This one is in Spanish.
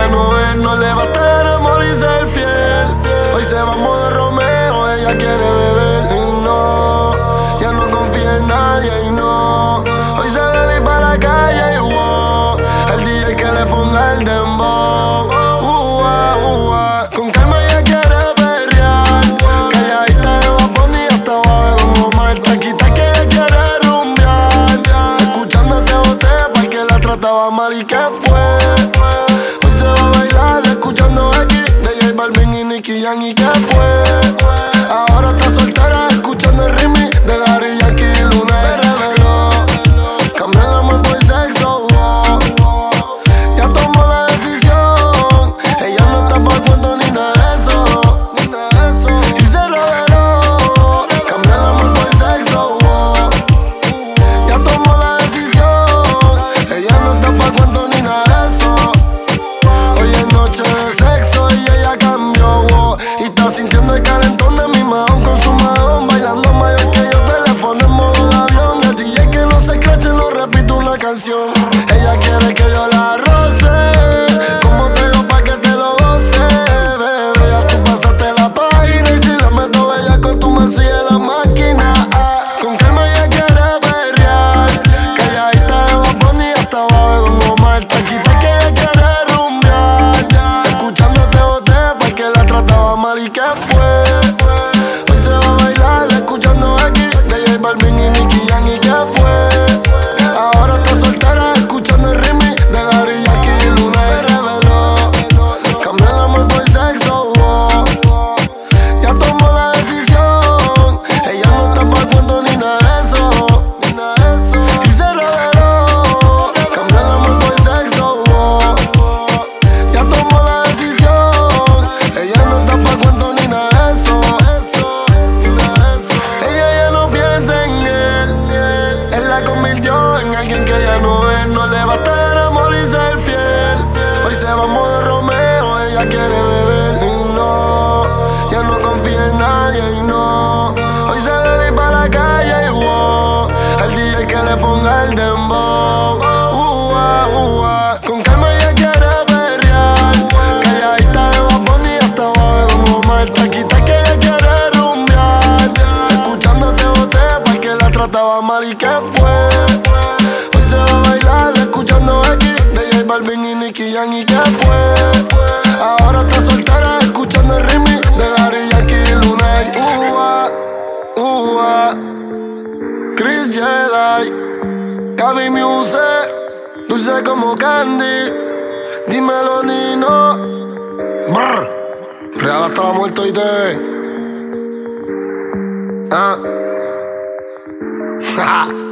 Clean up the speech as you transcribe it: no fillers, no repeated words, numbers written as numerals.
ya no es, no le va a estar amor y ser fiel. Hoy se va a modo Romeo, ella quiere beber y no, ya no confía en nadie y no. Hoy se bebe para la calle y wow, el DJ que le ponga el dembow. Con calma ella quiere perrear, calladita de Bad Bunny hasta abajo de Don Omar. Taquita que ella quiere rumbear, escuchándote boté pa' que la trataba mal y que fue. Hoy se va a bailar escuchando X de J Balvin y Nicky Jam y que fue. Ahora está soltera escuchando el remix de Daddy Yankee y Luna. Se reveló, cambió el amor por sexo, ya tomó la decisión. Ella no está pa' cuento ni nada de eso, y se reveló, cambió el amor por sexo, ya tomó la decisión. Ella no está pa' cuento ni nada de eso. Hoy es noche de sexo y ella cambió, y está sintiendo el calentón de mi mahón con su mahón, bailando mayor que yo, teléfono en modo de avión. El DJ que no se crache, no repito una canción. Ella quiere que yo la roce, como te digo pa' que te lo goce, bebé. Ya tú pasaste la página y si la meto bella con tu man sigue la máquina. Con calma ella quiere perrear, calladita de Bad Bunny hasta abajo de Don Omar. Taquita que ella quiere rumbear, escuchándote boté pa' que la trataba mal y que fue. Hoy se va a bailar escuchando X de J Balvin y Nicky Jam y que fue. Ahora está soltera escuchando el remix de Daddy Yankee y Luna. Se reveló, cambió el amor por sexo, ya tomó la decisión. Ella no está pa' cuento ni nada de eso, y se reveló, cambió el amor por sexo, ya tomó la decisión. Ella no está pa' cuento ni nada de eso. Ella ya no piensa en él la convirtió en alguien que ya no es. No le va a estar amor y ser fiel. Hoy se va a modo Romeo, ella quiere beber y no, ya no confía en nadie y no. Hoy se bebe para la calle y wow, el DJ que le ponga el dembow. Con calma ella quiere perrear, calladita de Bad Bunny hasta abajo de Don Omar. Taquita que ella quiere rumbear, escuchándote boté pa' que la trataba mal y que fue. Hoy se va a bailar escuchando X de J Balvin y Nicky Jam y que fue. Ahora está soltera escuchando el remix de Daddy Yankee y Luna. Chris Jedi, Gaby Music, dulce como candy. Dímelo Nino, brr, real hasta la muerte y te.